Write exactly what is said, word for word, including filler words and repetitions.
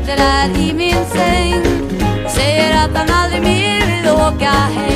sitter där i min säng. Säger att han aldrig mer vill åka hem.